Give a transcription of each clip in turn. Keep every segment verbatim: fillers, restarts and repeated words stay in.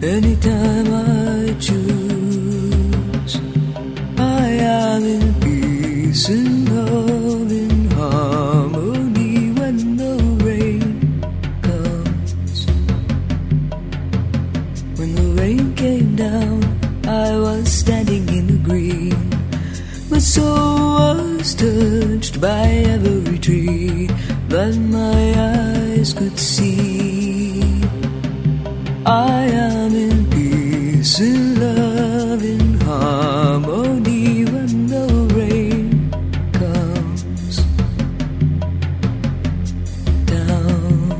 Anytime I choose, I am in peace and love, in harmony when the rain comes. When the rain came down, I was standing in the green. My soul was touched by every tree that my eyes could see. I am in peace, in love, in harmony when the rain comes down.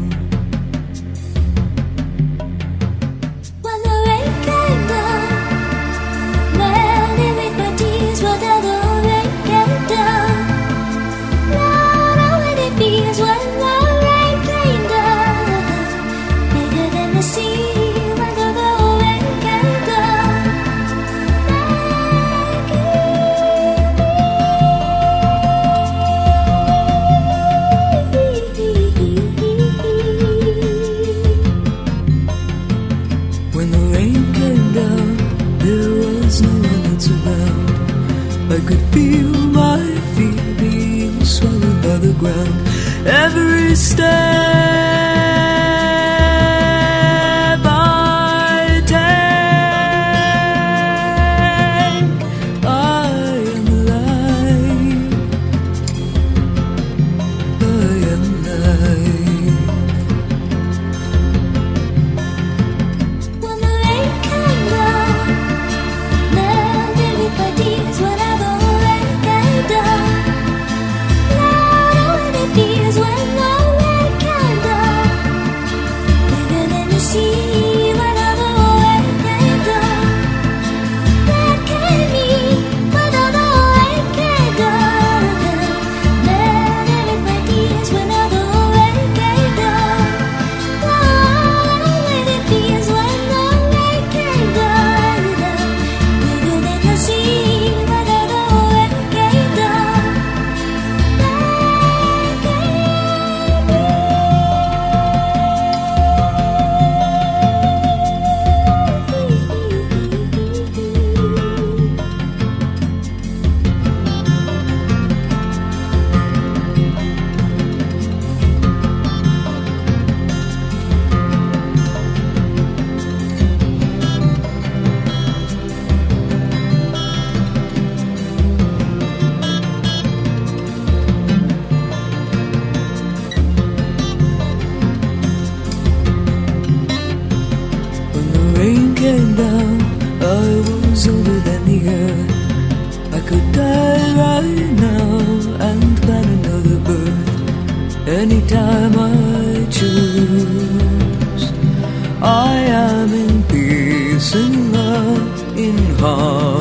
When the rain came down, landing with my tears, whether the rain came down. Lord, oh, when it feels when the rain came down, bigger than the sea. I could feel my feet being swallowed by the ground. Every step I take, I am alive. I am alive. When the rain came down, landing with my tears, when I feels when the rain came down, bigger than the sea when the rain came down. That came me when the rain came down. Landing with my tears when the rain came down. Oh, when it feels when the rain came down, bigger than the sea when the rain came down. Came down, I was older than the earth. I could die right now and plan another birth. Anytime I choose, I am in peace and love, in harmony.